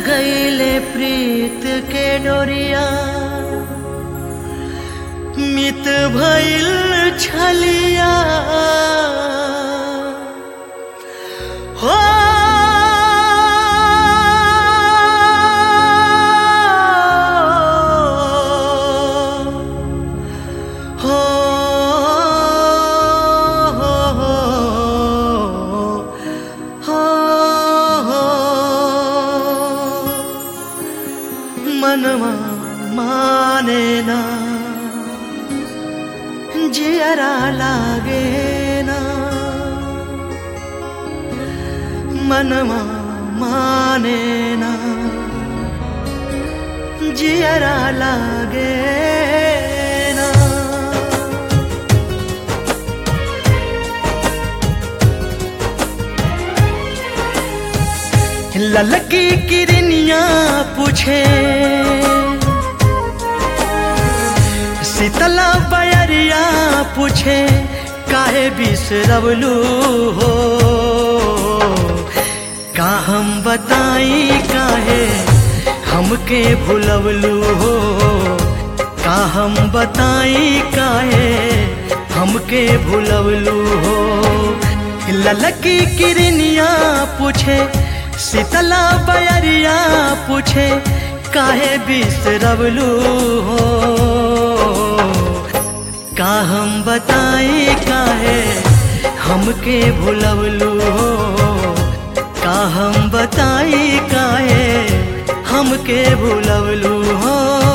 गईले प्रीत के डोरिया, मित भइल छलिया हो। मनवा माने ना, जियरा लागे ना, मनवा माने ना, जियरा लागे ना। ललकी किरनिया पूछे, शीतला बयरिया पूछे, काहे बिसरवलू हो। का हम बताई काहे हमके भुलवलू हो। का हम बताई काहे हमके भुलवलू हो। ललकी किरनिया पूछे, शीतला बयरिया पूछे, काहे बिसरवलू हो। का हम बताई काहे हमके भुलवलू हो। का हम बताई काहे हमके भुलवलू हो।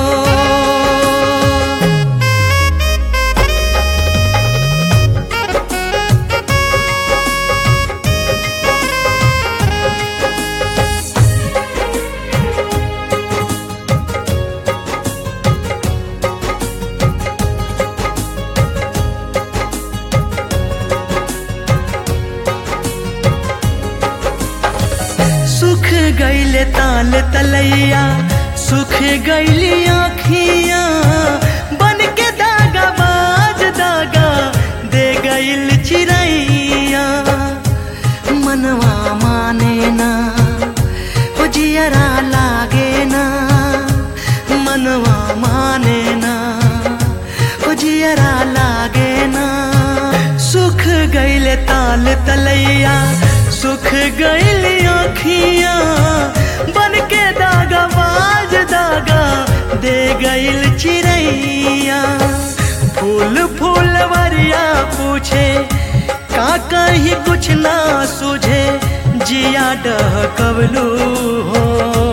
सुख गईले ताल तलैया, सुख गईली आँखिया, बन के दागा बाज दागा दे गईल चिरैया। मनवा माने ना, हो जियरा लागे ना, मनवा माने ना, हो जियरा लागे ना। सुख गईले ताल तलैया, सुख गईली आँखिया, बन के दागा बाज दागा दे गईल चिरैया। फूल फूलवरिया पूछे, का कहीं कुछ ना सूझे, जिया डहकवलू हो।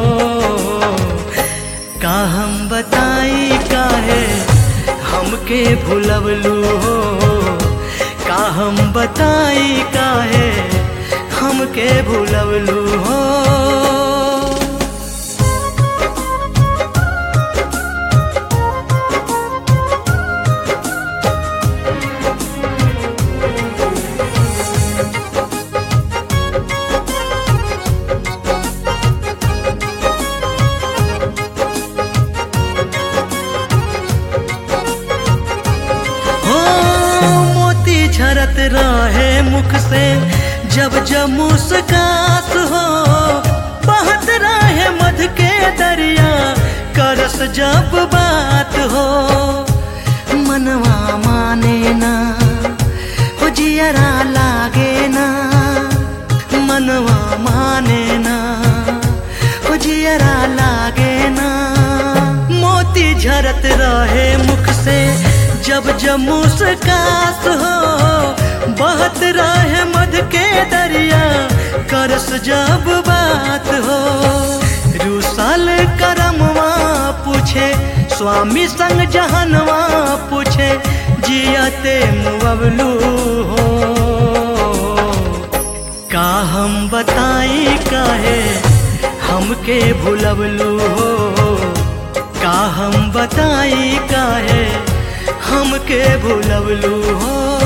का हम बताई काहे हमके भुलवलू हो। का हम बताई काहे हमके भुलवलू हो। मोती झरत रहे मुख से जब जब मुस्कात हो, बहत रहे मध के दरिया करस जब बात हो। मनवा माने ना, हो जियरा लागे ना, मनवा माने ना, हो जियरा लागे ना। मोती झरत रहे मुख से जब जब मुस्कात हो, बहत रहे मध के दरिया करस जब बात हो। रूसल करमवा पूछे, स्वामी संग जहनवा पूछे, जियते मुअवलू हो। का हम बताई काहे हमके भुलवलू हो। का हम बताई काहे हमके भुलवलू हो।